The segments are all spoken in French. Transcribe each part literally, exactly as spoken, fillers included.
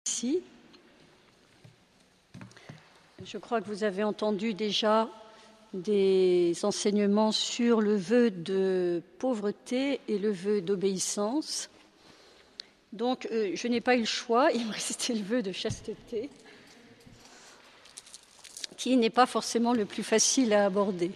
Ici, je crois que vous avez entendu déjà des enseignements sur le vœu de pauvreté et le vœu d'obéissance. Donc, euh, je n'ai pas eu le choix, il me restait le vœu de chasteté, qui n'est pas forcément le plus facile à aborder.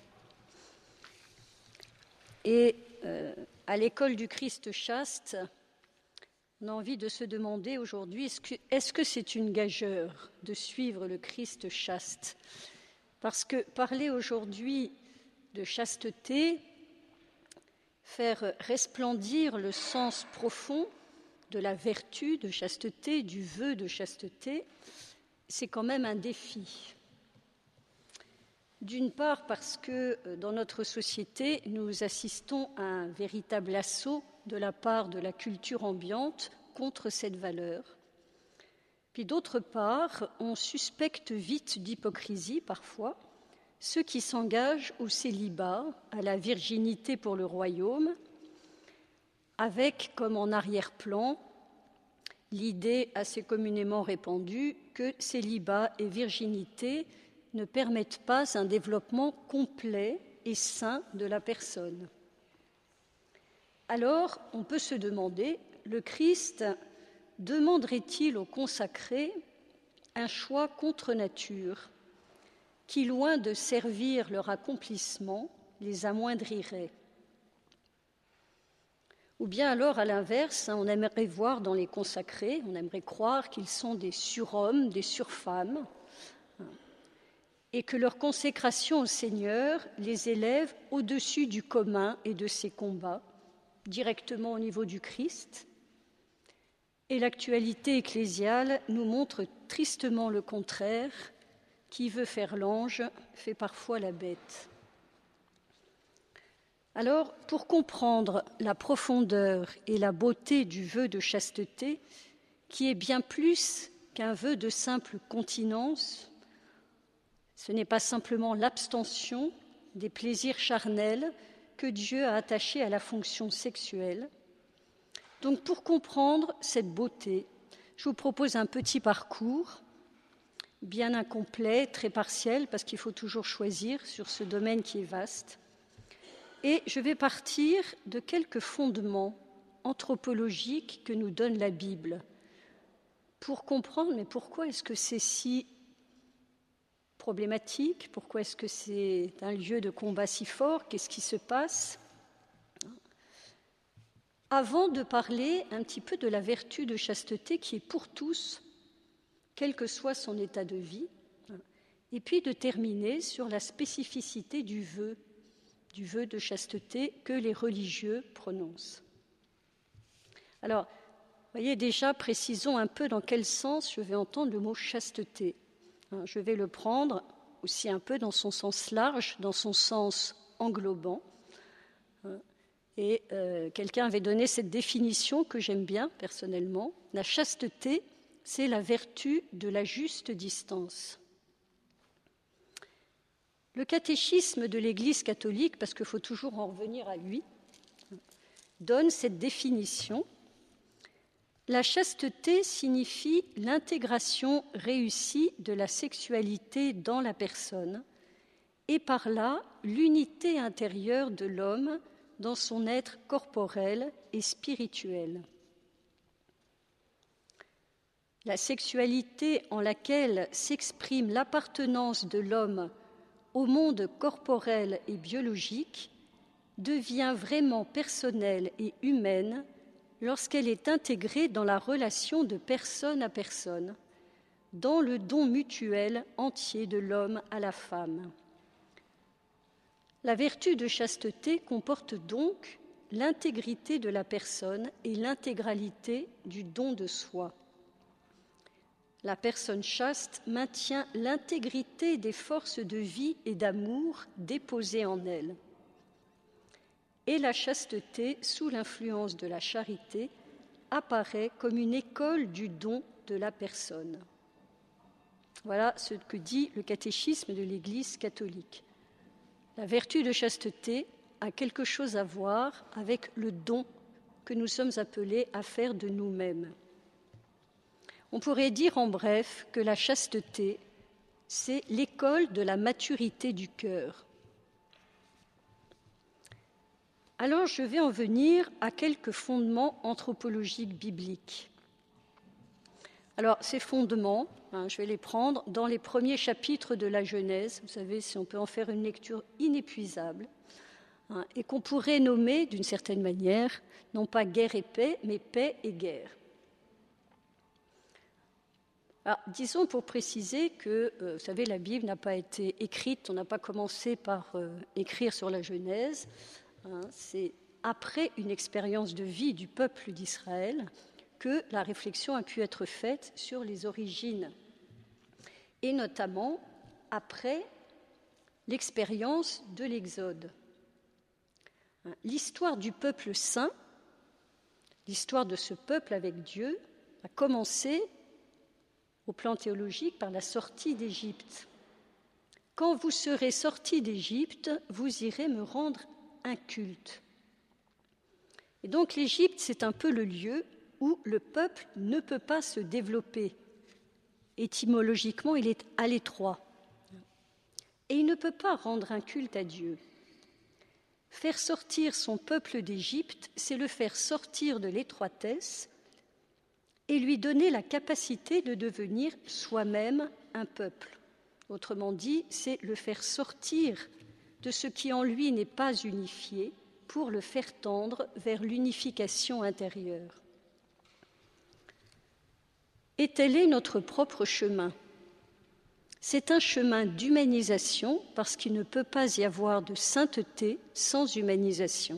Et euh, à l'école du Christ chaste, on a envie de se demander aujourd'hui, est-ce que, est-ce que c'est une gageure de suivre le Christ chaste ? Parce que parler aujourd'hui de chasteté, faire resplendir le sens profond de la vertu de chasteté, du vœu de chasteté, c'est quand même un défi. D'une part parce que dans notre société, nous assistons à un véritable assaut de la part de la culture ambiante contre cette valeur. Puis d'autre part, on suspecte vite d'hypocrisie parfois ceux qui s'engagent au célibat, à la virginité pour le royaume, avec comme en arrière-plan l'idée assez communément répandue que célibat et virginité ne permettent pas un développement complet et sain de la personne. Alors, on peut se demander, le Christ demanderait-il aux consacrés un choix contre nature qui, loin de servir leur accomplissement, les amoindrirait ? Ou bien alors, à l'inverse, on aimerait voir dans les consacrés, on aimerait croire qu'ils sont des surhommes, des surfemmes, et que leur consécration au Seigneur les élève au-dessus du commun et de ses combats, directement au niveau du Christ. Et l'actualité ecclésiale nous montre tristement le contraire. Qui veut faire l'ange fait parfois la bête. Alors, pour comprendre la profondeur et la beauté du vœu de chasteté, qui est bien plus qu'un vœu de simple continence, ce n'est pas simplement l'abstention des plaisirs charnels que Dieu a attachés à la fonction sexuelle. Donc, pour comprendre cette beauté, je vous propose un petit parcours, bien incomplet, très partiel, parce qu'il faut toujours choisir sur ce domaine qui est vaste. Et je vais partir de quelques fondements anthropologiques que nous donne la Bible, pour comprendre, mais pourquoi est-ce que c'est si problématique ? Pourquoi est-ce que c'est un lieu de combat si fort ? Qu'est-ce qui se passe ? Avant de parler un petit peu de la vertu de chasteté qui est pour tous, quel que soit son état de vie, et puis de terminer sur la spécificité du vœu, du vœu de chasteté que les religieux prononcent. Alors, vous voyez déjà, précisons un peu dans quel sens je vais entendre le mot chasteté. Je vais le prendre aussi un peu dans son sens large, dans son sens englobant. Et euh, quelqu'un avait donné cette définition que j'aime bien personnellement. La chasteté, c'est la vertu de la juste distance. Le catéchisme de l'Église catholique, parce qu'il faut toujours en revenir à lui, donne cette définition. La chasteté signifie l'intégration réussie de la sexualité dans la personne et par là l'unité intérieure de l'homme dans son être corporel et spirituel. La sexualité en laquelle s'exprime l'appartenance de l'homme au monde corporel et biologique devient vraiment personnelle et humaine lorsqu'elle est intégrée dans la relation de personne à personne, dans le don mutuel entier de l'homme à la femme. La vertu de chasteté comporte donc l'intégrité de la personne et l'intégralité du don de soi. La personne chaste maintient l'intégrité des forces de vie et d'amour déposées en elle. Et la chasteté, sous l'influence de la charité, apparaît comme une école du don de la personne. Voilà ce que dit le catéchisme de l'Église catholique. La vertu de chasteté a quelque chose à voir avec le don que nous sommes appelés à faire de nous-mêmes. On pourrait dire en bref que la chasteté, c'est l'école de la maturité du cœur. Alors je vais en venir à quelques fondements anthropologiques bibliques. Alors ces fondements, hein, je vais les prendre dans les premiers chapitres de la Genèse. Vous savez, si on peut en faire une lecture inépuisable, hein, et qu'on pourrait nommer d'une certaine manière, non pas guerre et paix, mais paix et guerre. Alors, disons pour préciser que, euh, vous savez, la Bible n'a pas été écrite, on n'a pas commencé par euh, écrire sur la Genèse. Hein, c'est après une expérience de vie du peuple d'Israël que la réflexion a pu être faite sur les origines, et notamment après l'expérience de l'Exode. L'histoire du peuple saint, l'histoire de ce peuple avec Dieu, a commencé au plan théologique par la sortie d'Égypte. « Quand vous serez sortis d'Égypte, vous irez me rendre un culte. » Et donc l'Égypte, c'est un peu le lieu où le peuple ne peut pas se développer. Étymologiquement, il est à l'étroit. Et il ne peut pas rendre un culte à Dieu. Faire sortir son peuple d'Égypte, c'est le faire sortir de l'étroitesse et lui donner la capacité de devenir soi-même un peuple. Autrement dit, c'est le faire sortir de ce qui en lui n'est pas unifié pour le faire tendre vers l'unification intérieure. Et tel est notre propre chemin. C'est un chemin d'humanisation parce qu'il ne peut pas y avoir de sainteté sans humanisation.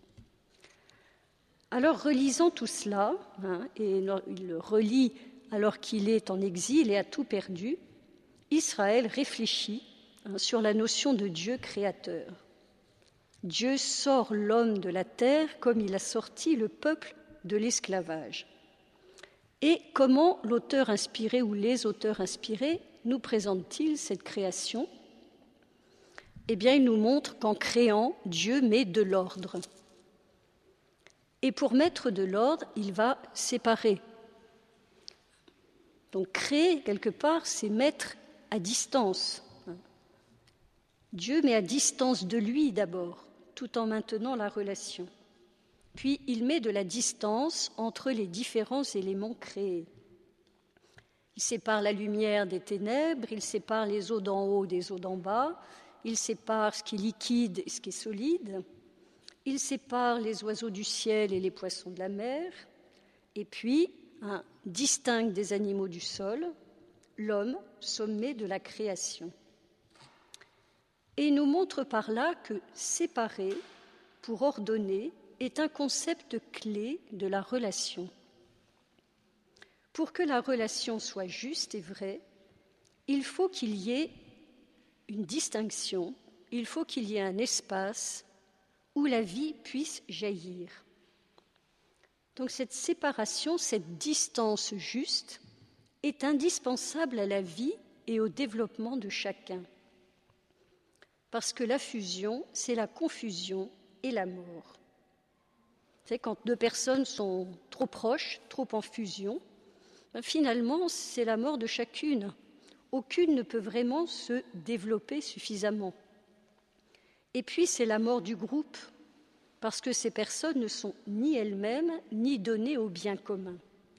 Alors, relisant tout cela, hein, et il le relit alors qu'il est en exil et a tout perdu, Israël réfléchit hein, sur la notion de Dieu créateur. Dieu sort l'homme de la terre comme il a sorti le peuple de l'esclavage. Et comment l'auteur inspiré ou les auteurs inspirés nous présentent-ils cette création ? Eh bien, ils nous montrent qu'en créant, Dieu met de l'ordre. Et pour mettre de l'ordre, il va séparer. Donc créer, quelque part, c'est mettre à distance. Dieu met à distance de lui d'abord, tout en maintenant la relation. Puis il met de la distance entre les différents éléments créés. Il sépare la lumière des ténèbres, il sépare les eaux d'en haut des eaux d'en bas, il sépare ce qui est liquide et ce qui est solide. Il sépare les oiseaux du ciel et les poissons de la mer, et puis hein, distingue des animaux du sol l'homme, sommet de la création. Et il nous montre par là que séparer pour ordonner est un concept clé de la relation. Pour que la relation soit juste et vraie, il faut qu'il y ait une distinction, il faut qu'il y ait un espace où la vie puisse jaillir. Donc cette séparation, cette distance juste est indispensable à la vie et au développement de chacun. Parce que la fusion, c'est la confusion et la mort. C'est quand deux personnes sont trop proches, trop en fusion, ben finalement, c'est la mort de chacune. Aucune ne peut vraiment se développer suffisamment. Et puis, c'est la mort du groupe, parce que ces personnes ne sont ni elles-mêmes, ni données au bien commun.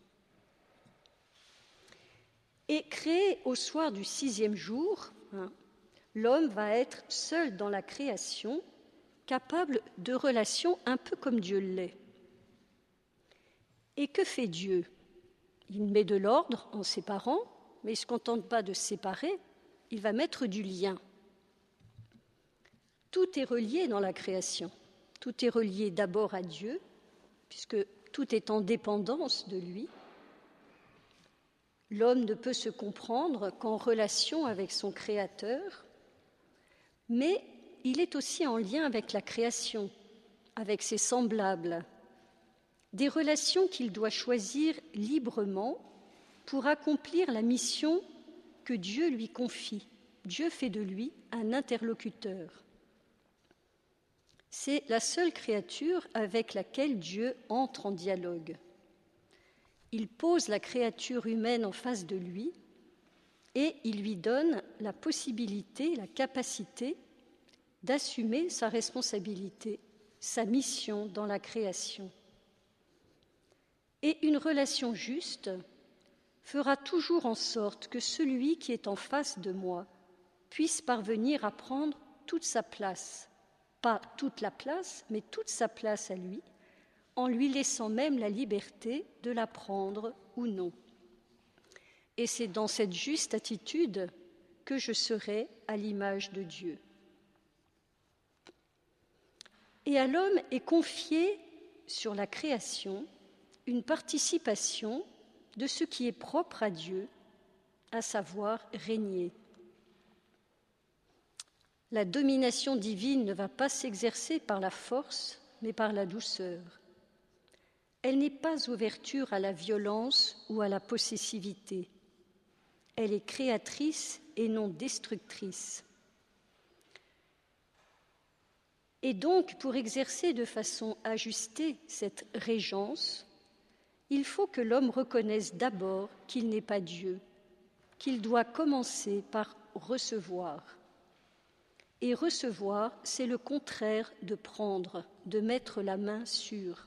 Et créé au soir du sixième jour, hein, l'homme va être seul dans la création, capable de relations un peu comme Dieu l'est. Et que fait Dieu ? Il met de l'ordre en séparant, mais il ne se contente pas de séparer, il va mettre du lien. Tout est relié dans la création. Tout est relié d'abord à Dieu, puisque tout est en dépendance de lui. L'homme ne peut se comprendre qu'en relation avec son Créateur, mais il est aussi en lien avec la création, avec ses semblables, des relations qu'il doit choisir librement pour accomplir la mission que Dieu lui confie. Dieu fait de lui un interlocuteur. C'est la seule créature avec laquelle Dieu entre en dialogue. Il pose la créature humaine en face de lui et il lui donne la possibilité, la capacité d'assumer sa responsabilité, sa mission dans la création. Et une relation juste fera toujours en sorte que celui qui est en face de moi puisse parvenir à prendre toute sa place, pas toute la place, mais toute sa place à lui, en lui laissant même la liberté de la prendre ou non. Et c'est dans cette juste attitude que je serai à l'image de Dieu. Et à l'homme est confiée sur la création une participation de ce qui est propre à Dieu, à savoir régner. La domination divine ne va pas s'exercer par la force, mais par la douceur. Elle n'est pas ouverture à la violence ou à la possessivité. Elle est créatrice et non destructrice. Et donc, pour exercer de façon ajustée cette régence, il faut que l'homme reconnaisse d'abord qu'il n'est pas Dieu, qu'il doit commencer par recevoir. Et recevoir, c'est le contraire de prendre, de mettre la main sur.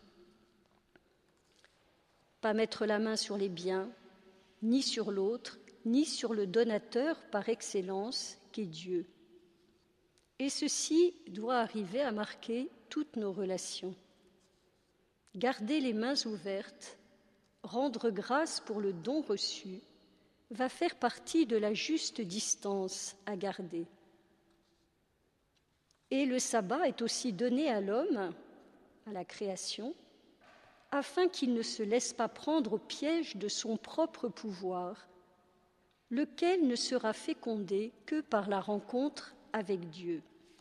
Pas mettre la main sur les biens, ni sur l'autre, ni sur le donateur par excellence qu'est Dieu. Et ceci doit arriver à marquer toutes nos relations. Garder les mains ouvertes, rendre grâce pour le don reçu, va faire partie de la juste distance à garder. Et le sabbat est aussi donné à l'homme, à la création, afin qu'il ne se laisse pas prendre au piège de son propre pouvoir, lequel ne sera fécondé que par la rencontre avec Dieu.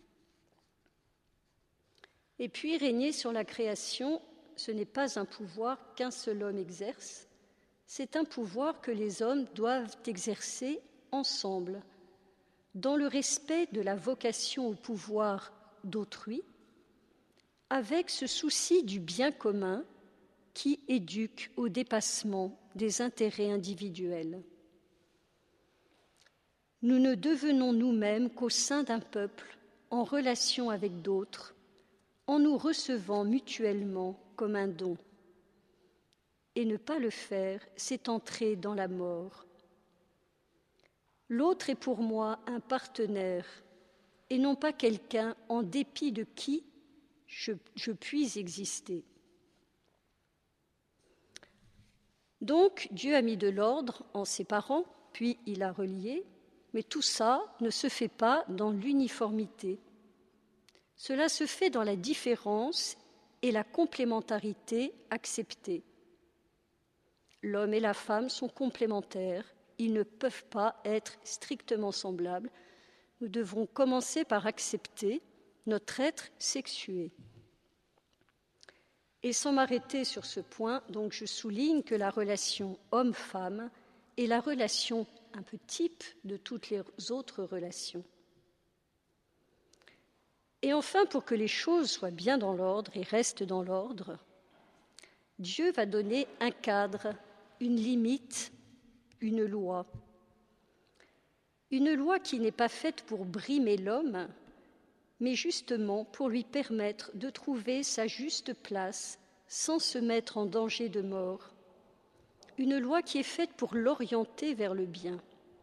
Et puis, régner sur la création, ce n'est pas un pouvoir qu'un seul homme exerce, c'est un pouvoir que les hommes doivent exercer ensemble, dans le respect de la vocation au pouvoir d'autrui, avec ce souci du bien commun qui éduque au dépassement des intérêts individuels. Nous ne devenons nous-mêmes qu'au sein d'un peuple, en relation avec d'autres, en nous recevant mutuellement comme un don. Et ne pas le faire, c'est entrer dans la mort. L'autre est pour moi un partenaire, et non pas quelqu'un en dépit de qui je, je puis exister. Donc, Dieu a mis de l'ordre en séparant, puis il a relié, mais tout ça ne se fait pas dans l'uniformité. Cela se fait dans la différence et la complémentarité acceptée. L'homme et la femme sont complémentaires, ils ne peuvent pas être strictement semblables. Nous devrons commencer par accepter notre être sexué. Et sans m'arrêter sur ce point, donc je souligne que la relation homme-femme est la relation un peu type de toutes les autres relations. Et enfin, pour que les choses soient bien dans l'ordre et restent dans l'ordre, Dieu va donner un cadre, une limite, une loi. Une loi qui n'est pas faite pour brimer l'homme, mais justement pour lui permettre de trouver sa juste place sans se mettre en danger de mort. Une loi qui est faite pour l'orienter vers le bien.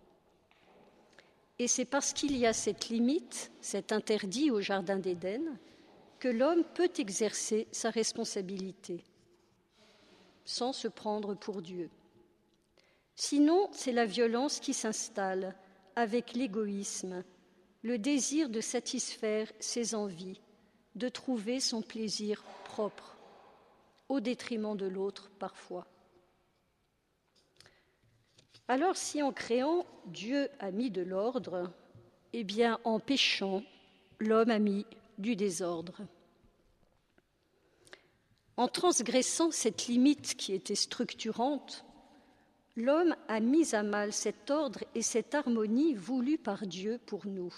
Et c'est parce qu'il y a cette limite, cet interdit au Jardin d'Éden, que l'homme peut exercer sa responsabilité, sans se prendre pour Dieu. Sinon, c'est la violence qui s'installe avec l'égoïsme, le désir de satisfaire ses envies, de trouver son plaisir propre, au détriment de l'autre parfois. Alors si en créant, Dieu a mis de l'ordre, eh bien en péchant, l'homme a mis du désordre. En transgressant cette limite qui était structurante, l'homme a mis à mal cet ordre et cette harmonie voulue par Dieu pour nous.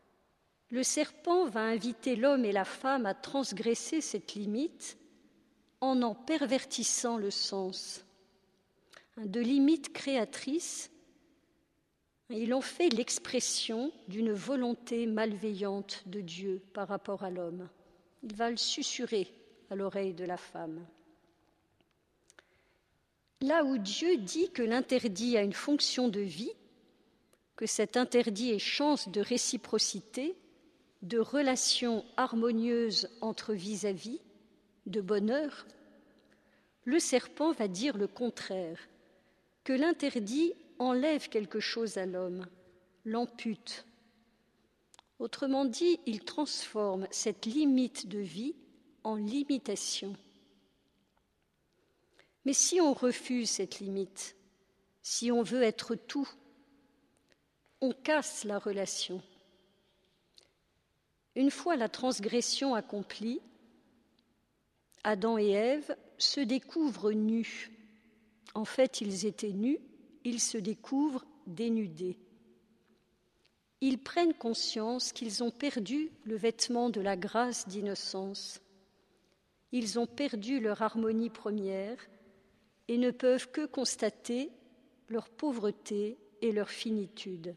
Le serpent va inviter l'homme et la femme à transgresser cette limite en en pervertissant le sens. De limites créatrices, ils ont fait l'expression d'une volonté malveillante de Dieu par rapport à l'homme. Il va le susurrer à l'oreille de la femme. Là où Dieu dit que l'interdit a une fonction de vie, que cet interdit est chance de réciprocité, de relations harmonieuses entre vis-à-vis, de bonheur, le serpent va dire le contraire, que l'interdit enlève quelque chose à l'homme, l'ampute. Autrement dit, il transforme cette limite de vie en limitation. Mais si on refuse cette limite, si on veut être tout, on casse la relation. Une fois la transgression accomplie, Adam et Ève se découvrent nus. En fait, ils étaient nus, ils se découvrent dénudés. Ils prennent conscience qu'ils ont perdu le vêtement de la grâce d'innocence. Ils ont perdu leur harmonie première et ne peuvent que constater leur pauvreté et leur finitude.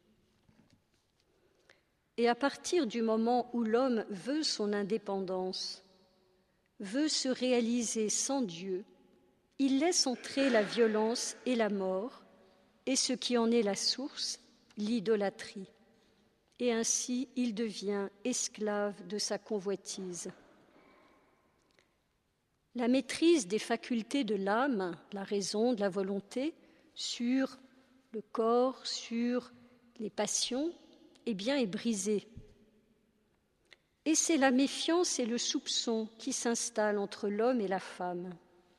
Et à partir du moment où l'homme veut son indépendance, veut se réaliser sans Dieu, il laisse entrer la violence et la mort, et ce qui en est la source, l'idolâtrie. Et ainsi, il devient esclave de sa convoitise. La maîtrise des facultés de l'âme, la raison, de la volonté, sur le corps, sur les passions, eh bien, est brisée. Et c'est la méfiance et le soupçon qui s'installent entre l'homme et la femme.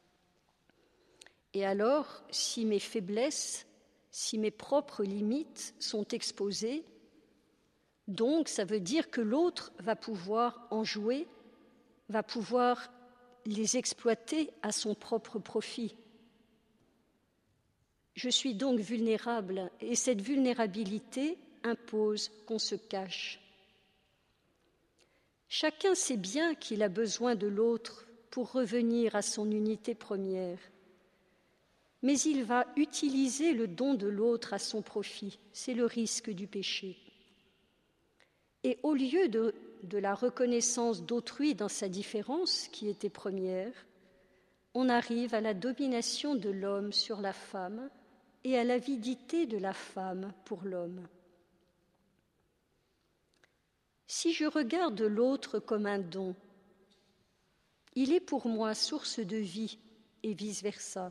Et alors, si mes faiblesses, si mes propres limites sont exposées, donc ça veut dire que l'autre va pouvoir en jouer, va pouvoir les exploiter à son propre profit. Je suis donc vulnérable et cette vulnérabilité impose qu'on se cache. Chacun sait bien qu'il a besoin de l'autre pour revenir à son unité première. Mais il va utiliser le don de l'autre à son profit. C'est le risque du péché. Et au lieu de, de la reconnaissance d'autrui dans sa différence, qui était première, on arrive à la domination de l'homme sur la femme et à l'avidité de la femme pour l'homme. Si je regarde l'autre comme un don, il est pour moi source de vie et vice-versa.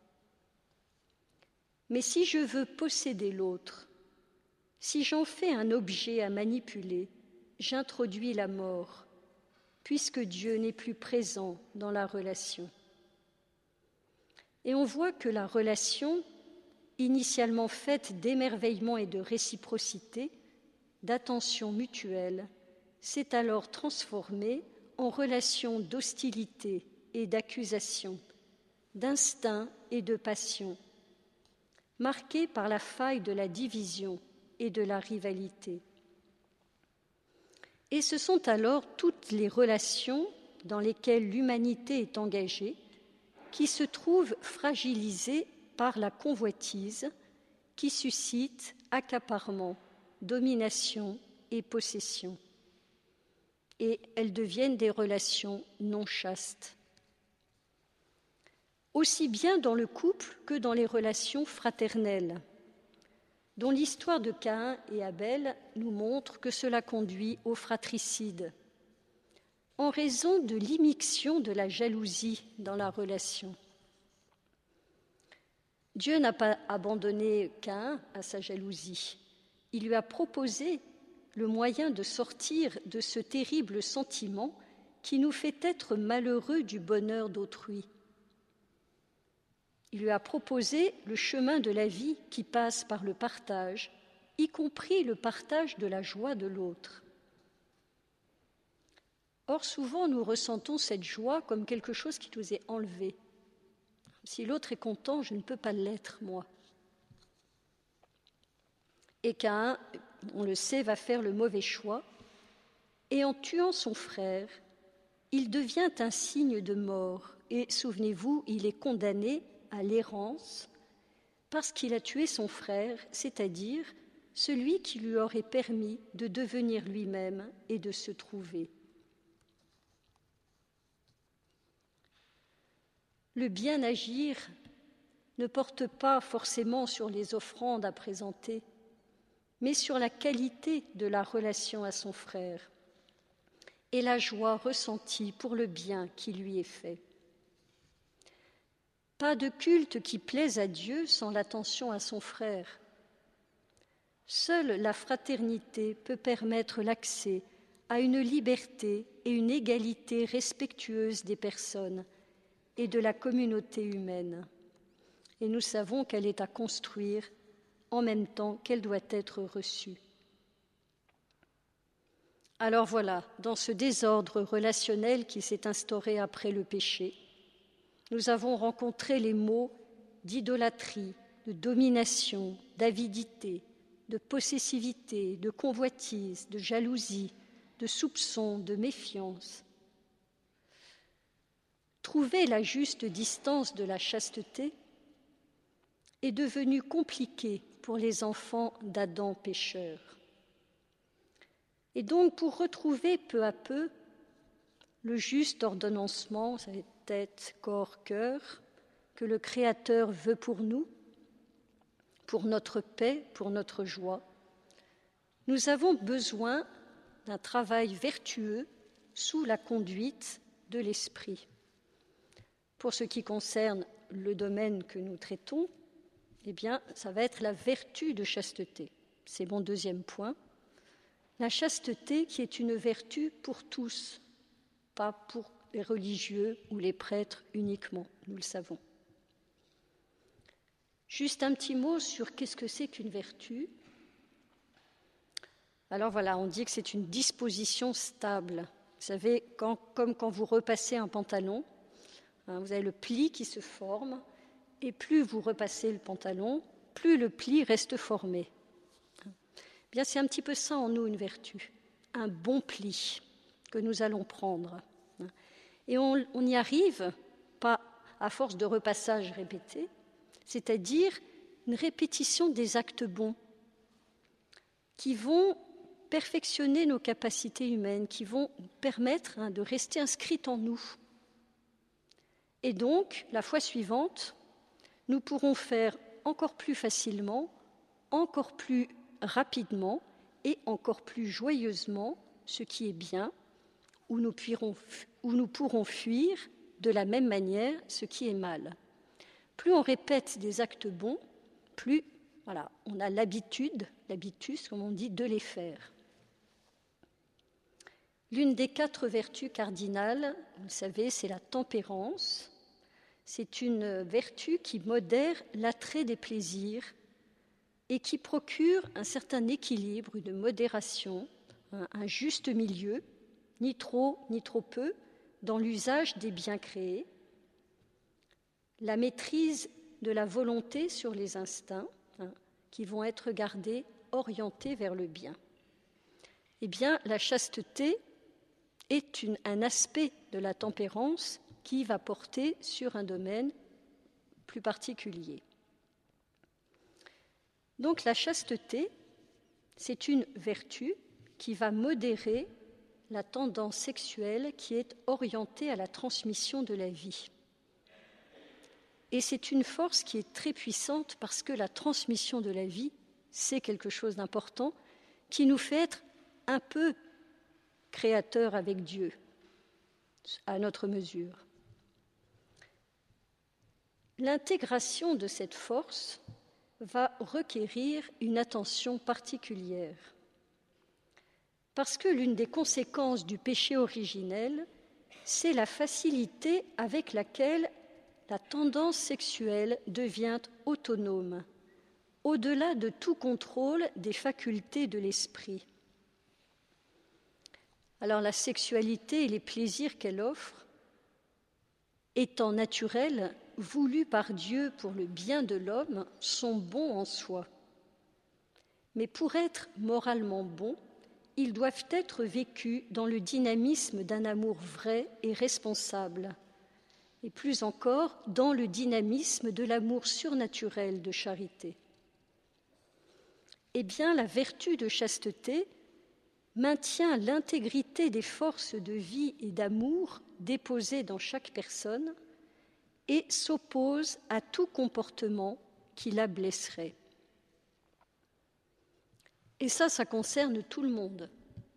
Mais si je veux posséder l'autre, si j'en fais un objet à manipuler, j'introduis la mort, puisque Dieu n'est plus présent dans la relation. Et on voit que la relation, initialement faite d'émerveillement et de réciprocité, d'attention mutuelle, s'est alors transformée en relation d'hostilité et d'accusation, d'instinct et de passion, marquée par la faille de la division et de la rivalité. Et ce sont alors toutes les relations dans lesquelles l'humanité est engagée qui se trouvent fragilisées par la convoitise qui suscite accaparement, domination et possession. Et elles deviennent des relations non chastes. Aussi bien dans le couple que dans les relations fraternelles, dont l'histoire de Caïn et Abel nous montre que cela conduit au fratricide, en raison de l'immixtion de la jalousie dans la relation. Dieu n'a pas abandonné Caïn à sa jalousie. Il lui a proposé le moyen de sortir de ce terrible sentiment qui nous fait être malheureux du bonheur d'autrui. Il lui a proposé le chemin de la vie qui passe par le partage, y compris le partage de la joie de l'autre. Or, souvent, nous ressentons cette joie comme quelque chose qui nous est enlevé. Si l'autre est content, je ne peux pas l'être, moi. Et Caïn, on le sait, va faire le mauvais choix, et en tuant son frère, il devient un signe de mort et, souvenez-vous, il est condamné à l'errance parce qu'il a tué son frère, c'est-à-dire celui qui lui aurait permis de devenir lui-même et de se trouver. Le bien agir ne porte pas forcément sur les offrandes à présenter, mais sur la qualité de la relation à son frère et la joie ressentie pour le bien qui lui est fait. Pas de culte qui plaise à Dieu sans l'attention à son frère. Seule la fraternité peut permettre l'accès à une liberté et une égalité respectueuse des personnes et de la communauté humaine. Et nous savons qu'elle est à construire en même temps qu'elle doit être reçue. Alors voilà, dans ce désordre relationnel qui s'est instauré après le péché, nous avons rencontré les mots d'idolâtrie, de domination, d'avidité, de possessivité, de convoitise, de jalousie, de soupçon, de méfiance. Trouver la juste distance de la chasteté est devenu compliqué pour les enfants d'Adam pécheur. Et donc, pour retrouver peu à peu le juste ordonnancement, ça va être tête, corps, cœur, que le Créateur veut pour nous, pour notre paix, pour notre joie, nous avons besoin d'un travail vertueux sous la conduite de l'Esprit. Pour ce qui concerne le domaine que nous traitons, eh bien, ça va être la vertu de chasteté. C'est mon deuxième point. La chasteté qui est une vertu pour tous, pas pour les religieux ou les prêtres uniquement, nous le savons. Juste un petit mot sur qu'est-ce que c'est qu'une vertu. Alors voilà, on dit que c'est une disposition stable. Vous savez, quand, comme quand vous repassez un pantalon, hein, vous avez le pli qui se forme, et plus vous repassez le pantalon, plus le pli reste formé. Bien, c'est un petit peu ça en nous, une vertu, un bon pli que nous allons prendre. Et on, on y arrive, pas à force de repassage répété, c'est-à-dire une répétition des actes bons qui vont perfectionner nos capacités humaines, qui vont permettre hein, de rester inscrites en nous. Et donc, la fois suivante, nous pourrons faire encore plus facilement, encore plus rapidement et encore plus joyeusement ce qui est bien, où nous, puirons, où nous pourrons fuir de la même manière ce qui est mal. Plus on répète des actes bons, plus voilà, on a l'habitude, l'habitus, comme on dit, de les faire. L'une des quatre vertus cardinales, vous le savez, c'est la tempérance. C'est une vertu qui modère l'attrait des plaisirs et qui procure un certain équilibre, une modération, un, un juste milieu, ni trop ni trop peu, dans l'usage des biens créés, la maîtrise de la volonté sur les instincts, hein, qui vont être gardés, orientés vers le bien. Eh bien, la chasteté est une, un aspect de la tempérance qui va porter sur un domaine plus particulier. Donc la chasteté, c'est une vertu qui va modérer la tendance sexuelle qui est orientée à la transmission de la vie. Et c'est une force qui est très puissante parce que la transmission de la vie, c'est quelque chose d'important qui nous fait être un peu créateurs avec Dieu, à notre mesure. L'intégration de cette force va requérir une attention particulière. Parce que l'une des conséquences du péché originel, c'est la facilité avec laquelle la tendance sexuelle devient autonome, au-delà de tout contrôle des facultés de l'esprit. Alors la sexualité et les plaisirs qu'elle offre, étant naturels, voulus par Dieu pour le bien de l'homme, sont bons en soi. Mais pour être moralement bons, ils doivent être vécus dans le dynamisme d'un amour vrai et responsable, et plus encore dans le dynamisme de l'amour surnaturel de charité. Eh bien, la vertu de chasteté maintient l'intégrité des forces de vie et d'amour déposées dans chaque personne et s'oppose à tout comportement qui la blesserait. Et ça, ça concerne tout le monde.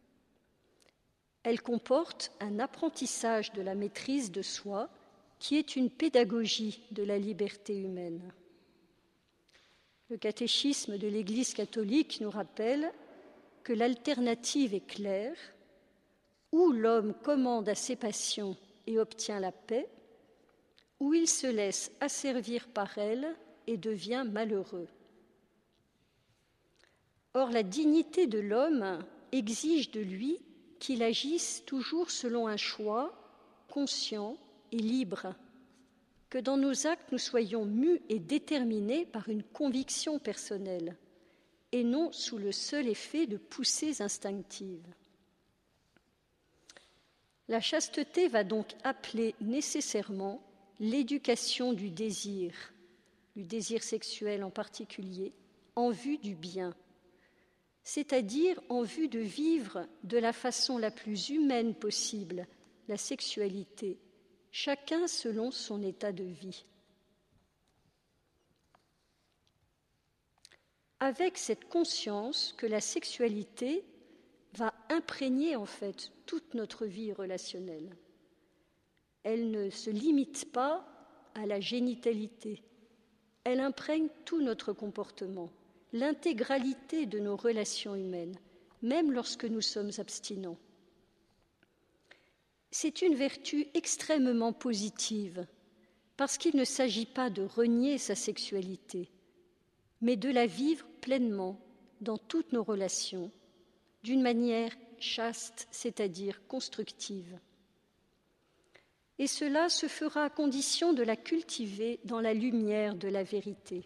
Elle comporte un apprentissage de la maîtrise de soi qui est une pédagogie de la liberté humaine. Le catéchisme de l'Église catholique nous rappelle que l'alternative est claire, ou l'homme commande à ses passions et obtient la paix, ou il se laisse asservir par elles et devient malheureux. Or, la dignité de l'homme exige de lui qu'il agisse toujours selon un choix conscient et libre, que dans nos actes nous soyons mus et déterminés par une conviction personnelle et non sous le seul effet de poussées instinctives. La chasteté va donc appeler nécessairement l'éducation du désir, du désir sexuel en particulier, en vue du bien, c'est-à-dire en vue de vivre de la façon la plus humaine possible la sexualité, chacun selon son état de vie. Avec cette conscience que la sexualité va imprégner en fait toute notre vie relationnelle. Elle ne se limite pas à la génitalité, elle imprègne tout notre comportement, l'intégralité de nos relations humaines, même lorsque nous sommes abstinents. C'est une vertu extrêmement positive, parce qu'il ne s'agit pas de renier sa sexualité, mais de la vivre pleinement dans toutes nos relations, d'une manière chaste, c'est-à-dire constructive. Et cela se fera à condition de la cultiver dans la lumière de la vérité.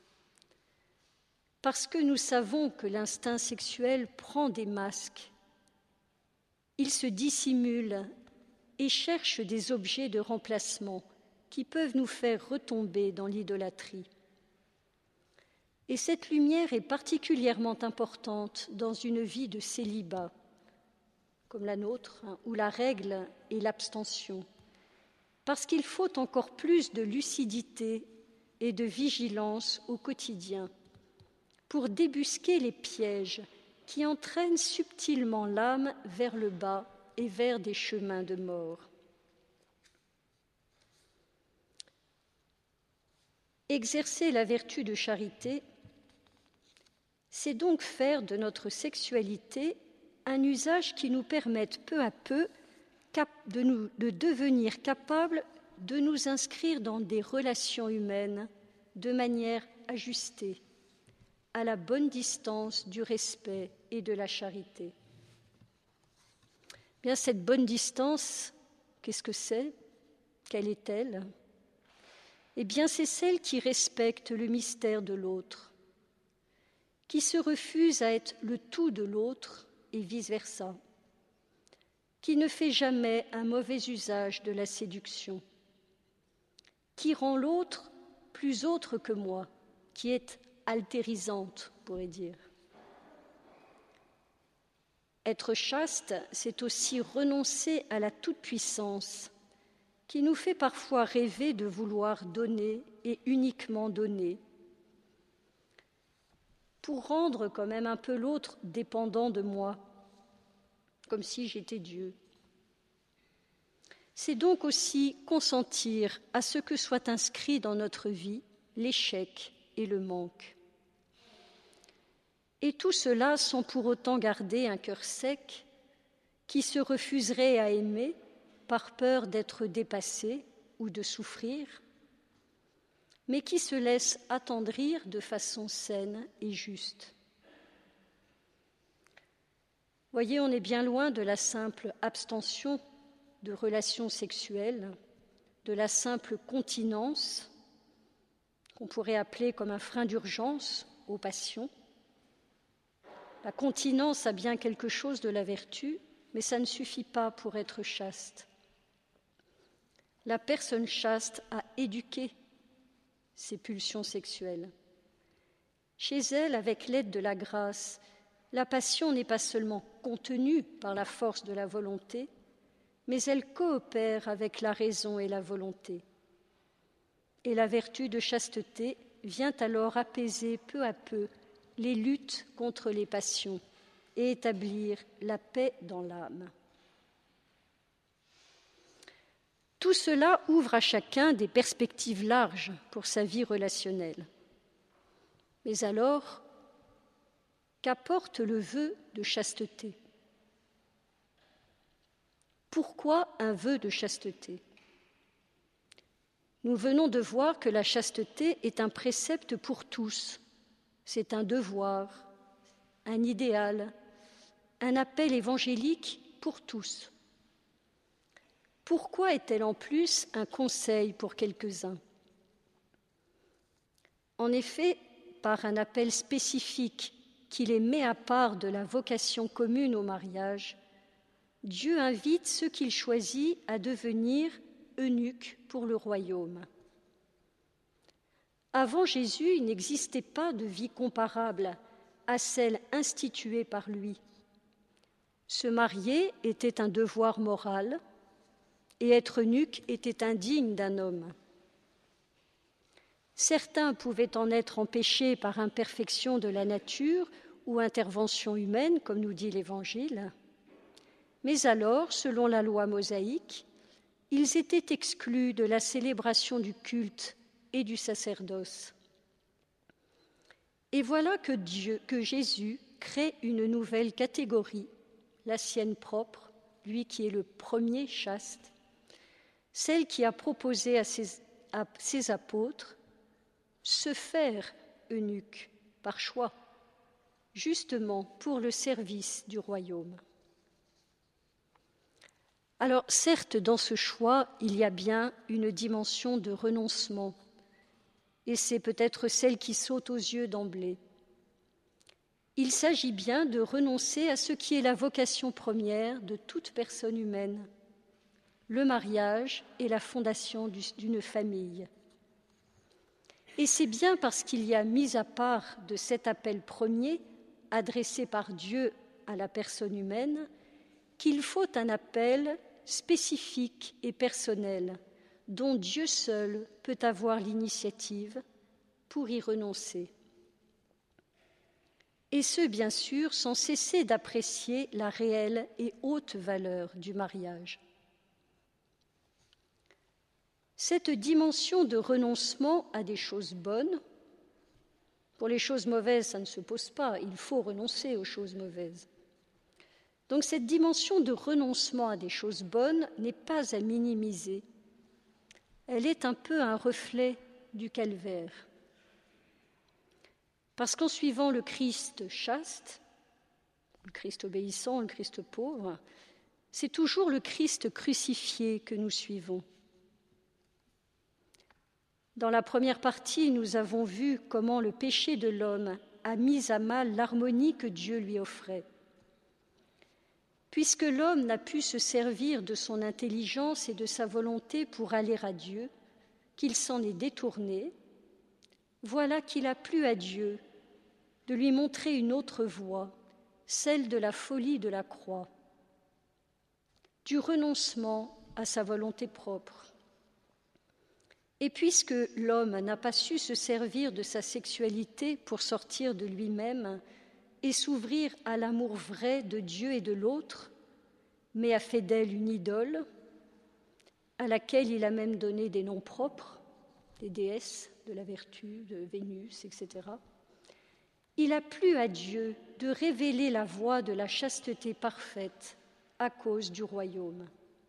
Parce que nous savons que l'instinct sexuel prend des masques, il se dissimule et cherche des objets de remplacement qui peuvent nous faire retomber dans l'idolâtrie. Et cette lumière est particulièrement importante dans une vie de célibat, comme la nôtre, hein, où la règle est l'abstention, parce qu'il faut encore plus de lucidité et de vigilance au quotidien pour débusquer les pièges qui entraînent subtilement l'âme vers le bas et vers des chemins de mort. Exercer la vertu de charité, c'est donc faire de notre sexualité un usage qui nous permette peu à peu de, nous, de devenir capables de nous inscrire dans des relations humaines de manière ajustée, à la bonne distance du respect et de la charité. Bien, cette bonne distance, qu'est-ce que c'est ? Quelle est-elle ? Eh bien, c'est celle qui respecte le mystère de l'autre, qui se refuse à être le tout de l'autre et vice-versa, qui ne fait jamais un mauvais usage de la séduction, qui rend l'autre plus autre que moi, qui est altérisante, on pourrait dire. Être chaste, c'est aussi renoncer à la toute-puissance qui nous fait parfois rêver de vouloir donner et uniquement donner, pour rendre quand même un peu l'autre dépendant de moi, comme si j'étais Dieu. C'est donc aussi consentir à ce que soit inscrit dans notre vie l'échec et le manque. Et tout cela sans pour autant garder un cœur sec qui se refuserait à aimer par peur d'être dépassé ou de souffrir, mais qui se laisse attendrir de façon saine et juste. Voyez, on est bien loin de la simple abstention de relations sexuelles, de la simple continence, qu'on pourrait appeler comme un frein d'urgence aux passions. La continence a bien quelque chose de la vertu, mais ça ne suffit pas pour être chaste. La personne chaste a éduqué ses pulsions sexuelles. Chez elle, avec l'aide de la grâce, la passion n'est pas seulement contenue par la force de la volonté, mais elle coopère avec la raison et la volonté. Et la vertu de chasteté vient alors apaiser peu à peu les luttes contre les passions et établir la paix dans l'âme. Tout cela ouvre à chacun des perspectives larges pour sa vie relationnelle. Mais alors, qu'apporte le vœu de chasteté ? Pourquoi un vœu de chasteté ? Nous venons de voir que la chasteté est un précepte pour tous. C'est un devoir, un idéal, un appel évangélique pour tous. Pourquoi est-elle en plus un conseil pour quelques-uns ? En effet, par un appel spécifique qui les met à part de la vocation commune au mariage, Dieu invite ceux qu'il choisit à devenir eunuques pour le royaume. Avant Jésus, il n'existait pas de vie comparable à celle instituée par lui. Se marier était un devoir moral et être eunuque était indigne d'un homme. Certains pouvaient en être empêchés par imperfection de la nature ou intervention humaine, comme nous dit l'Évangile. Mais alors, selon la loi mosaïque, ils étaient exclus de la célébration du culte et du sacerdoce. Et voilà que Dieu, que Jésus crée une nouvelle catégorie, la sienne propre, lui qui est le premier chaste, celle qui a proposé à ses, à ses apôtres se faire eunuque par choix, justement pour le service du royaume. Alors, certes, dans ce choix, il y a bien une dimension de renoncement, et c'est peut-être celle qui saute aux yeux d'emblée. Il s'agit bien de renoncer à ce qui est la vocation première de toute personne humaine, le mariage et la fondation d'une famille. Et c'est bien parce qu'il y a mis à part de cet appel premier, adressé par Dieu à la personne humaine, qu'il faut un appel spécifique et personnel, dont Dieu seul peut avoir l'initiative pour y renoncer. Et ce, bien sûr, sans cesser d'apprécier la réelle et haute valeur du mariage. Cette dimension de renoncement à des choses bonnes, pour les choses mauvaises, ça ne se pose pas, il faut renoncer aux choses mauvaises. Donc cette dimension de renoncement à des choses bonnes n'est pas à minimiser. Elle est un peu un reflet du calvaire. Parce qu'en suivant le Christ chaste, le Christ obéissant, le Christ pauvre, c'est toujours le Christ crucifié que nous suivons. Dans la première partie, nous avons vu comment le péché de l'homme a mis à mal l'harmonie que Dieu lui offrait. Puisque l'homme n'a pu se servir de son intelligence et de sa volonté pour aller à Dieu, qu'il s'en est détourné, voilà qu'il a plu à Dieu de lui montrer une autre voie, celle de la folie de la croix, du renoncement à sa volonté propre. Et puisque l'homme n'a pas su se servir de sa sexualité pour sortir de lui-même et s'ouvrir à l'amour vrai de Dieu et de l'autre, mais a fait d'elle une idole, à laquelle il a même donné des noms propres, des déesses de la vertu, de Vénus, et cetera, il a plu à Dieu de révéler la voie de la chasteté parfaite à cause du royaume.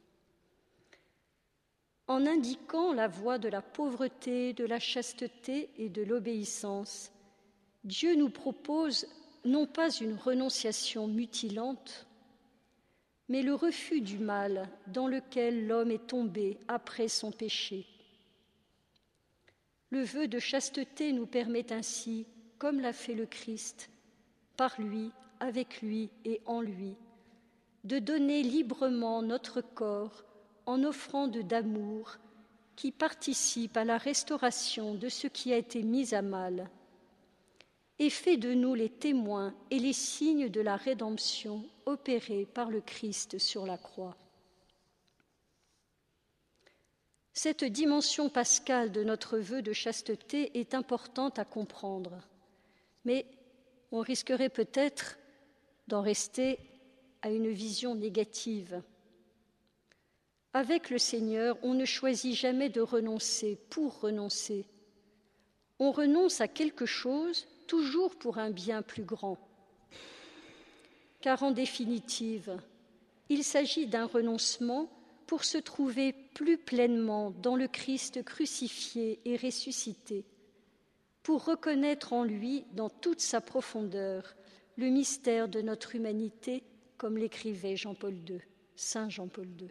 En indiquant la voie de la pauvreté, de la chasteté et de l'obéissance, Dieu nous propose non pas une renonciation mutilante, mais le refus du mal dans lequel l'homme est tombé après son péché. Le vœu de chasteté nous permet ainsi, comme l'a fait le Christ, par lui, avec lui et en lui, de donner librement notre corps en offrande d'amour qui participe à la restauration de ce qui a été mis à mal, et fait de nous les témoins et les signes de la rédemption opérée par le Christ sur la croix. Cette dimension pascale de notre vœu de chasteté est importante à comprendre, mais on risquerait peut-être d'en rester à une vision négative. Avec le Seigneur, on ne choisit jamais de renoncer pour renoncer. On renonce à quelque chose toujours pour un bien plus grand. Car en définitive, il s'agit d'un renoncement pour se trouver plus pleinement dans le Christ crucifié et ressuscité, pour reconnaître en lui, dans toute sa profondeur, le mystère de notre humanité, comme l'écrivait Jean-Paul deux, Saint Jean-Paul deux.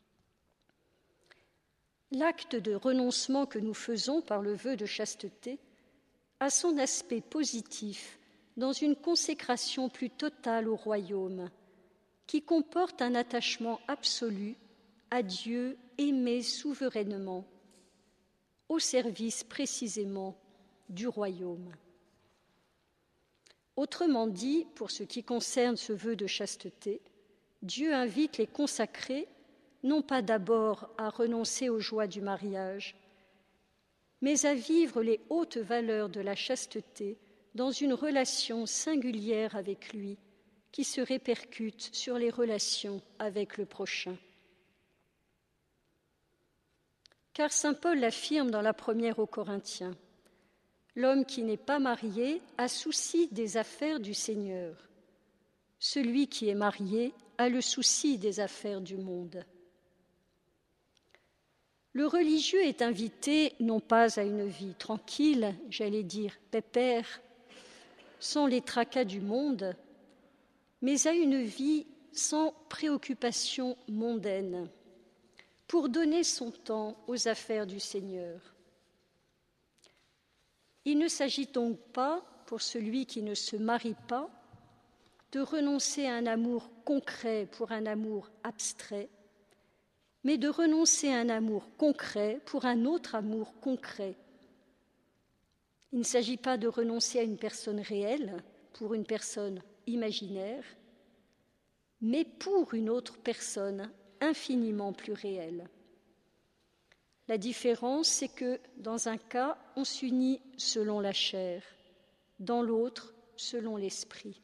L'acte de renoncement que nous faisons par le vœu de chasteté a son aspect positif dans une consécration plus totale au royaume, qui comporte un attachement absolu à Dieu aimé souverainement, au service précisément du royaume. Autrement dit, pour ce qui concerne ce vœu de chasteté, Dieu invite les consacrés non pas d'abord à renoncer aux joies du mariage, mais à vivre les hautes valeurs de la chasteté dans une relation singulière avec lui qui se répercute sur les relations avec le prochain. Car saint Paul l'affirme dans la première aux Corinthiens, « L'homme qui n'est pas marié a souci des affaires du Seigneur. Celui qui est marié a le souci des affaires du monde. » Le religieux est invité non pas à une vie tranquille, j'allais dire pépère, sans les tracas du monde, mais à une vie sans préoccupation mondaine, pour donner son temps aux affaires du Seigneur. Il ne s'agit donc pas, pour celui qui ne se marie pas, de renoncer à un amour concret pour un amour abstrait, mais de renoncer à un amour concret pour un autre amour concret. Il ne s'agit pas de renoncer à une personne réelle pour une personne imaginaire, mais pour une autre personne infiniment plus réelle. La différence, c'est que dans un cas, on s'unit selon la chair, dans l'autre, selon l'esprit.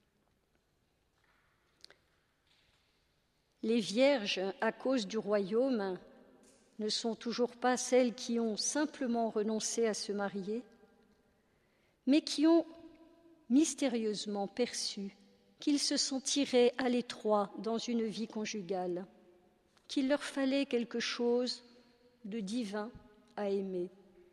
Les vierges, à cause du royaume, ne sont toujours pas celles qui ont simplement renoncé à se marier, mais qui ont mystérieusement perçu qu'ils se sentiraient à l'étroit dans une vie conjugale, qu'il leur fallait quelque chose de divin à aimer.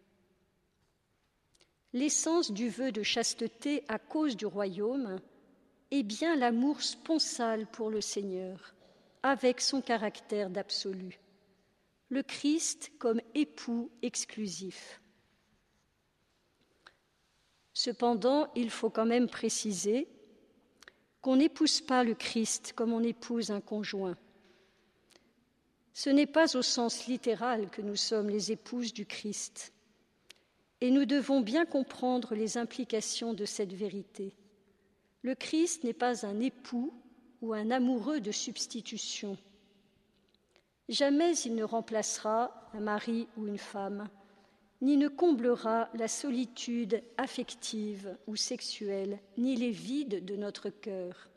L'essence du vœu de chasteté à cause du royaume est bien l'amour sponsal pour le Seigneur, avec son caractère d'absolu, le Christ comme époux exclusif. Cependant, il faut quand même préciser qu'on n'épouse pas le Christ comme on épouse un conjoint. Ce n'est pas au sens littéral que nous sommes les épouses du Christ, et nous devons bien comprendre les implications de cette vérité. Le Christ n'est pas un époux ou un amoureux de substitution. Jamais il ne remplacera un mari ou une femme, ni ne comblera la solitude affective ou sexuelle, ni les vides de notre cœur.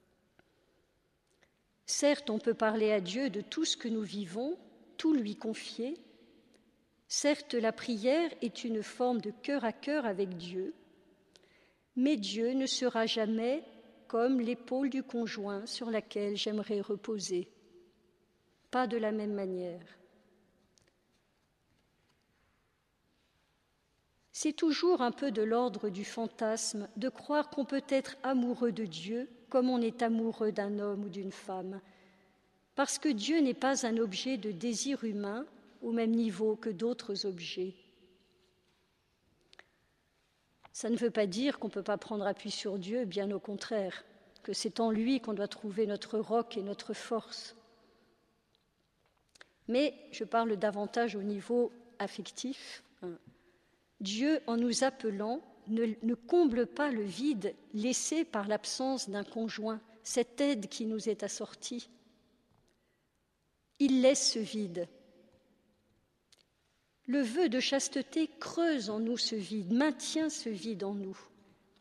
Certes, on peut parler à Dieu de tout ce que nous vivons, tout lui confier. Certes, la prière est une forme de cœur à cœur avec Dieu, mais Dieu ne sera jamais comme l'épaule du conjoint sur laquelle j'aimerais reposer. Pas de la même manière. C'est toujours un peu de l'ordre du fantasme de croire qu'on peut être amoureux de Dieu comme on est amoureux d'un homme ou d'une femme, parce que Dieu n'est pas un objet de désir humain au même niveau que d'autres objets. Ça ne veut pas dire qu'on ne peut pas prendre appui sur Dieu, bien au contraire. que c'est en lui qu'on doit trouver notre roc et notre force. Mais je parle davantage au niveau affectif. Dieu, en nous appelant, ne, ne comble pas le vide laissé par l'absence d'un conjoint, cette aide qui nous est assortie. Il laisse ce vide. Le vœu de chasteté creuse en nous ce vide, maintient ce vide en nous. Pourquoi ?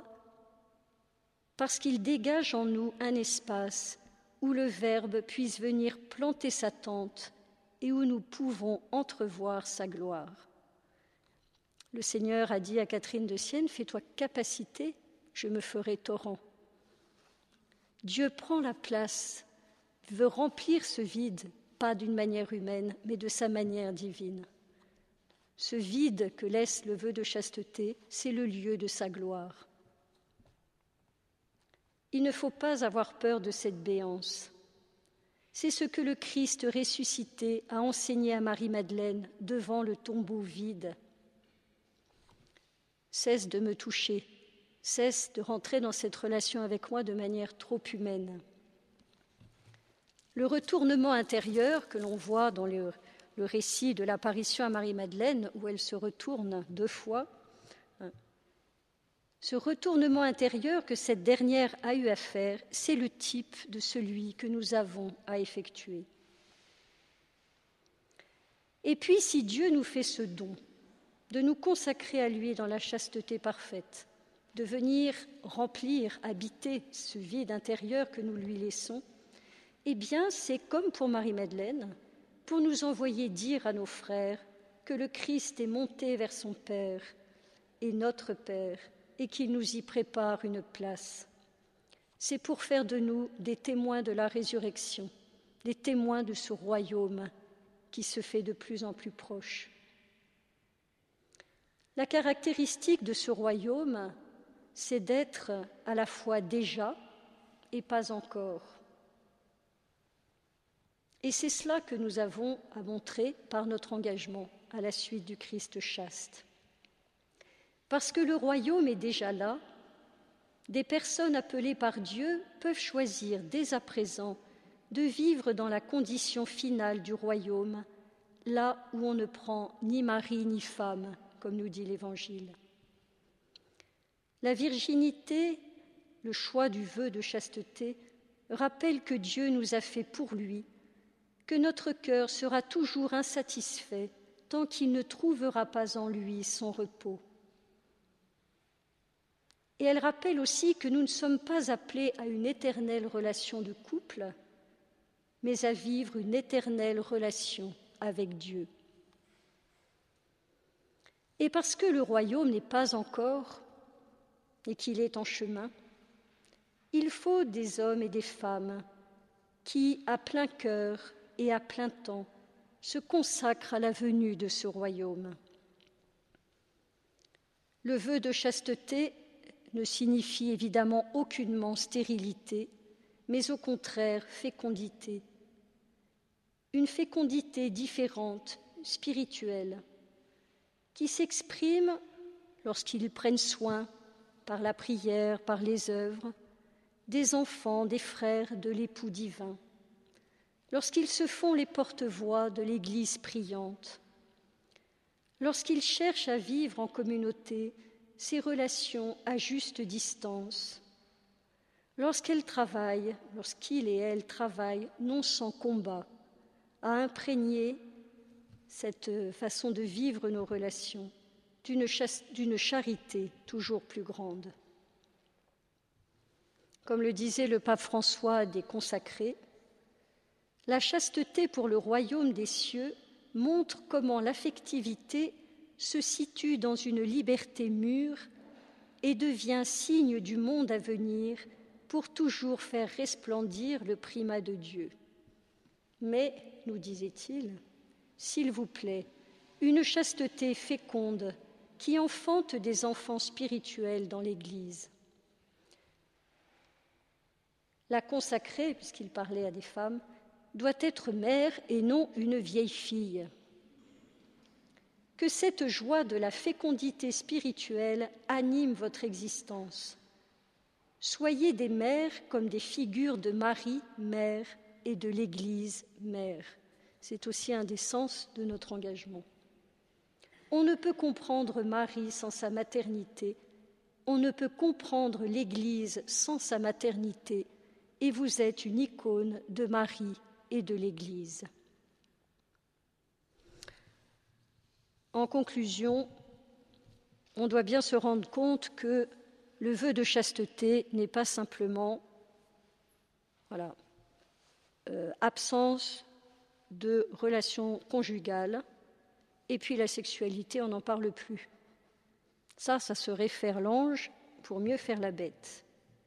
Parce qu'il dégage en nous un espace où le Verbe puisse venir planter sa tente et où nous pouvons entrevoir sa gloire. Le Seigneur a dit à Catherine de Sienne, « Fais-toi capacité, je me ferai torrent ». Dieu prend la place, veut remplir ce vide, pas d'une manière humaine, mais de sa manière divine. Ce vide que laisse le vœu de chasteté, c'est le lieu de sa gloire. Il ne faut pas avoir peur de cette béance. C'est ce que le Christ ressuscité a enseigné à Marie-Madeleine devant le tombeau vide. Cesse de me toucher, cesse de rentrer dans cette relation avec moi de manière trop humaine. Le retournement intérieur que l'on voit dans le, le récit de l'apparition à Marie-Madeleine, où elle se retourne deux fois, ce retournement intérieur que cette dernière a eu à faire, c'est le type de celui que nous avons à effectuer. Et puis, si Dieu nous fait ce don, de nous consacrer à lui dans la chasteté parfaite, de venir remplir, habiter ce vide intérieur que nous lui laissons, eh bien, c'est comme pour Marie-Madeleine, pour nous envoyer dire à nos frères que le Christ est monté vers son Père et notre Père, et qu'il nous y prépare une place. C'est pour faire de nous des témoins de la résurrection, des témoins de ce royaume qui se fait de plus en plus proche. La caractéristique de ce royaume, c'est d'être à la fois déjà et pas encore. Et c'est cela que nous avons à montrer par notre engagement à la suite du Christ chaste. Parce que le royaume est déjà là, des personnes appelées par Dieu peuvent choisir dès à présent de vivre dans la condition finale du royaume, là où on ne prend ni mari ni femme, comme nous dit l'Évangile. La virginité, le choix du vœu de chasteté, rappelle que Dieu nous a fait pour lui, que notre cœur sera toujours insatisfait tant qu'il ne trouvera pas en lui son repos. Et elle rappelle aussi que nous ne sommes pas appelés à une éternelle relation de couple, mais à vivre une éternelle relation avec Dieu. Et parce que le royaume n'est pas encore et qu'il est en chemin, il faut des hommes et des femmes qui, à plein cœur et à plein temps, se consacrent à la venue de ce royaume. Le vœu de chasteté ne signifie évidemment aucunement stérilité, mais au contraire fécondité. Une fécondité différente, spirituelle, qui s'exprime lorsqu'ils prennent soin, par la prière, par les œuvres, des enfants, des frères de l'époux divin, lorsqu'ils se font les porte-voix de l'Église priante, lorsqu'ils cherchent à vivre en communauté ces relations à juste distance, lorsqu'elles travaillent, lorsqu'ils et elles travaillent, non sans combat, à imprégner cette façon de vivre nos relations d'une, chas- d'une charité toujours plus grande. Comme le disait le pape François des consacrés, la chasteté pour le royaume des cieux montre comment l'affectivité se situe dans une liberté mûre et devient signe du monde à venir pour toujours faire resplendir le primat de Dieu. Mais, nous disait-il, s'il vous plaît, une chasteté féconde qui enfante des enfants spirituels dans l'Église. La consacrée, puisqu'il parlait à des femmes, doit être mère et non une vieille fille. Que cette joie de la fécondité spirituelle anime votre existence. Soyez des mères comme des figures de Marie, mère, et de l'Église, mère. C'est aussi un des sens de notre engagement. On ne peut comprendre Marie sans sa maternité, on ne peut comprendre l'Église sans sa maternité, et vous êtes une icône de Marie et de l'Église. En conclusion, on doit bien se rendre compte que le vœu de chasteté n'est pas simplement voilà, euh, absence de relations conjugales, et puis la sexualité, on n'en parle plus. Ça, ça serait faire l'ange pour mieux faire la bête.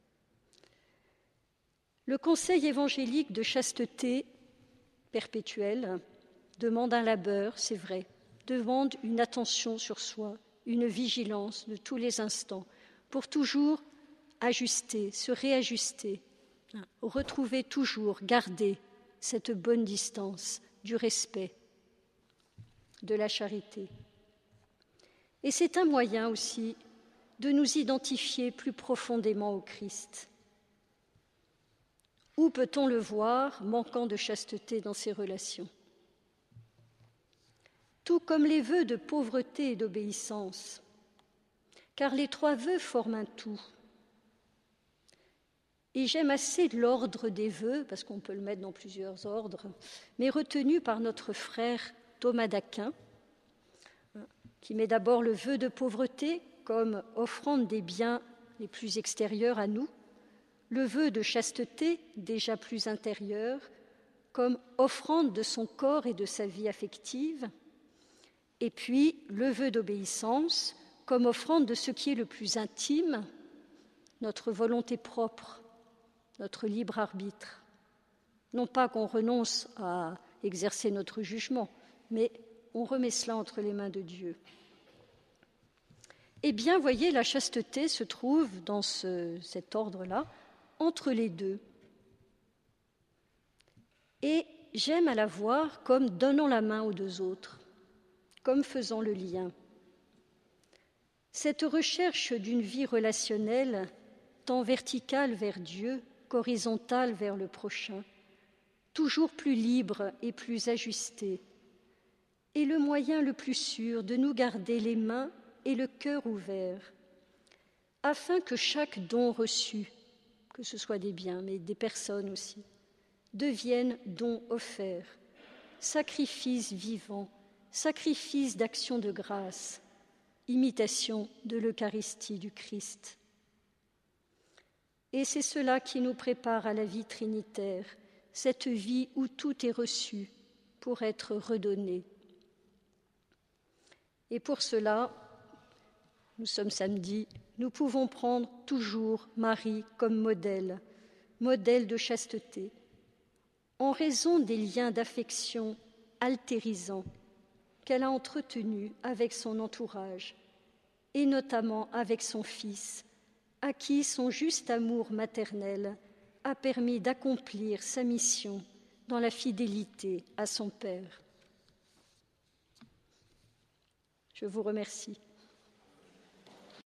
Le conseil évangélique de chasteté perpétuelle demande un labeur, c'est vrai, demande une attention sur soi, une vigilance de tous les instants, pour toujours ajuster, se réajuster, retrouver toujours, garder cette bonne distance du respect, de la charité. Et c'est un moyen aussi de nous identifier plus profondément au Christ. Où peut-on le voir manquant de chasteté dans ses relations ? Tout comme les vœux de pauvreté et d'obéissance, car les trois vœux forment un tout. Et j'aime assez l'ordre des vœux, parce qu'on peut le mettre dans plusieurs ordres, mais retenu par notre frère Thomas d'Aquin, qui met d'abord le vœu de pauvreté comme offrande des biens les plus extérieurs à nous, le vœu de chasteté, déjà plus intérieur, comme offrande de son corps et de sa vie affective, et puis le vœu d'obéissance comme offrande de ce qui est le plus intime, notre volonté propre, notre libre arbitre. Non pas qu'on renonce à exercer notre jugement, mais on remet cela entre les mains de Dieu. Eh bien, voyez, la chasteté se trouve dans ce, cet ordre-là, entre les deux. Et j'aime à la voir comme donnant la main aux deux autres, comme faisant le lien. Cette recherche d'une vie relationnelle, tant verticale vers Dieu qu'horizontale vers le prochain, toujours plus libre et plus ajustée, est le moyen le plus sûr de nous garder les mains et le cœur ouverts, afin que chaque don reçu, que ce soit des biens, mais des personnes aussi, devienne don offert, sacrifice vivant, sacrifice d'action de grâce, imitation de l'Eucharistie du Christ. Et c'est cela qui nous prépare à la vie trinitaire, cette vie où tout est reçu pour être redonné. Et pour cela, nous sommes samedi, nous pouvons prendre toujours Marie comme modèle, modèle de chasteté, en raison des liens d'affection altérisants qu'elle a entretenus avec son entourage, et notamment avec son fils, à qui son juste amour maternel a permis d'accomplir sa mission dans la fidélité à son Père. Je vous remercie.